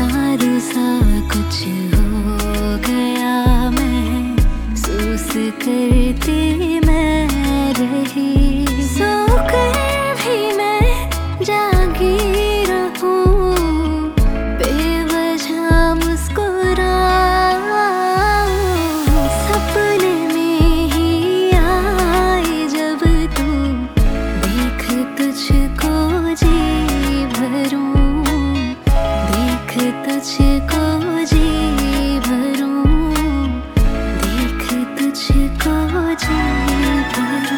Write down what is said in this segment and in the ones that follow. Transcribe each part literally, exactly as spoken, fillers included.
जादू सा कुछ हो गया, महसूस करती मैं रही। सोकर भी मैं जागी रहूं, बेवजह मुस्कुराऊं। सपने में ही आए जब तू, देख तुझको जी भरूं, देख तुझको जी भरूं, देख तुझको जी भरूं।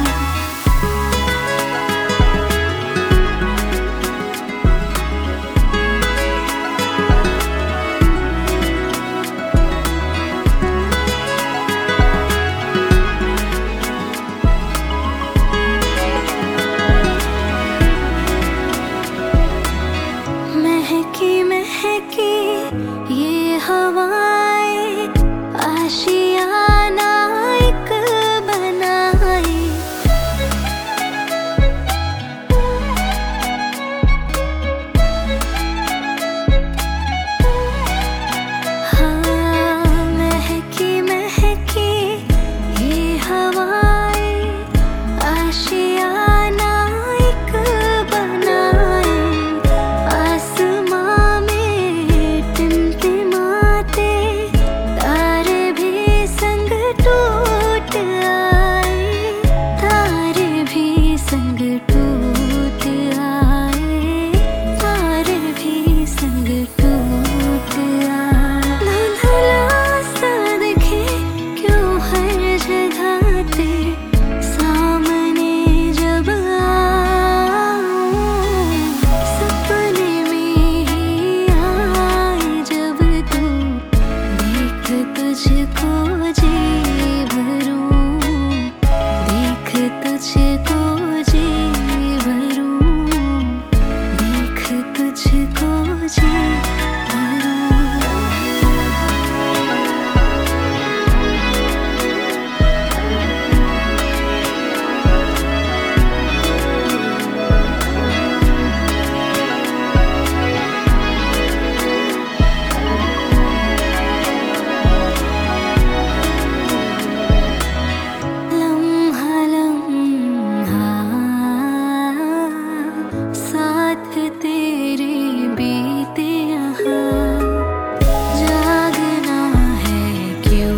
महकी महकी ये हवाएं आशियाना एक बनाए। हाँ, महकी महकी ये हवाएं आशियाना एक बनाए। आसमां में टिमटिमाते तारे भी संग टूट आए, तारे भी संग टूट आए, तारे भी संग टूट आए। धुंधला सा दिखे क्यों हर जगह तेरे सामने जब आऊं। सपने में ही आए जब तू, देख तुझको जी भरूं, देख तुझको जी भरूं, देख तुझको जी भरूं। लम्हा लम्हा साथ तेरे बीते यहाँ, जागना है क्यों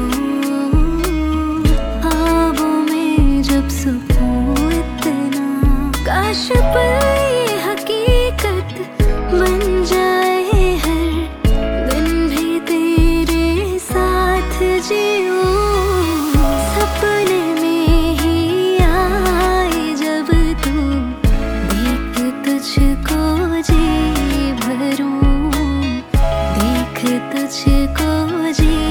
ख्वाबों में जब सुकून इतना। काश पल ये हकीकत बन जाए, हर दिन भी तेरे साथ जीऊं। सपने में ही आए जब तू, देख तुझको जी भरूं, देख तुझको जी